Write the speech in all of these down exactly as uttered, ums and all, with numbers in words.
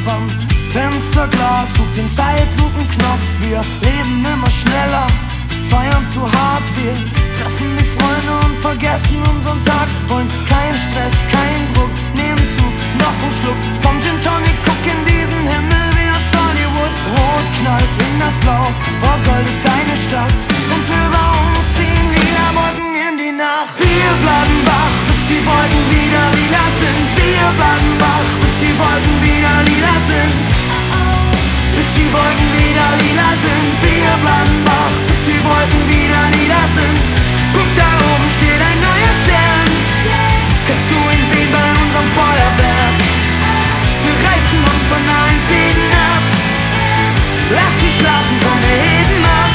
am Fensterglas, sucht den Zeitlupenknopf. Wir leben immer schneller, feiern zu hart. Wir treffen die Freunde und vergessen unseren Tag. Wollen keinen Stress, keinen Druck, nehmen zu, noch einen Schluck vom Gin Tonic. Guck in diesen Himmel wie aus Hollywood. Rot knallt in das Blau, vergoldet deine Stadt. Und über uns ziehen lila Wolken in die Nacht. Wir bleiben wach, bis die Wolken wieder lila sind. Wir bleiben wach, bis die Wolken wieder lila sind. Bis die Wolken wieder lila sind. Wir bleiben wach, bis die Wolken wieder lila sind. Guck, da oben steht ein neuer Stern. Kannst du ihn sehen bei unserem Feuerwerk? Wir reißen uns von allen Fäden ab. Lass sie schlafen, komm, wir heben ab.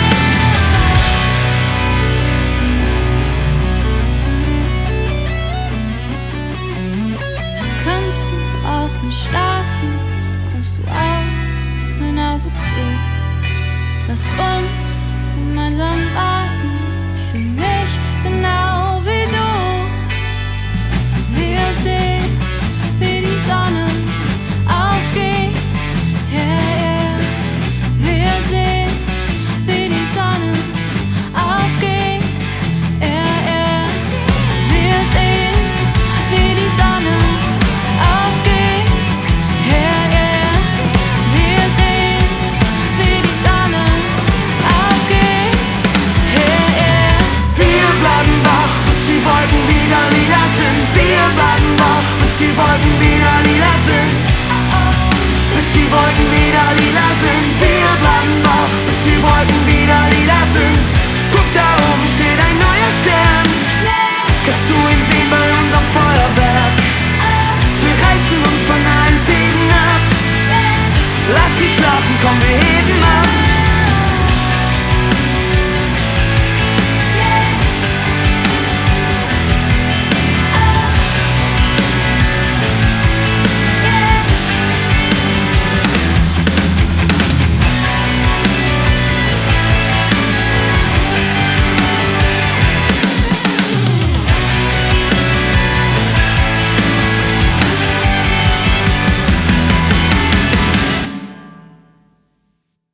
Kannst du auch nicht schlafen?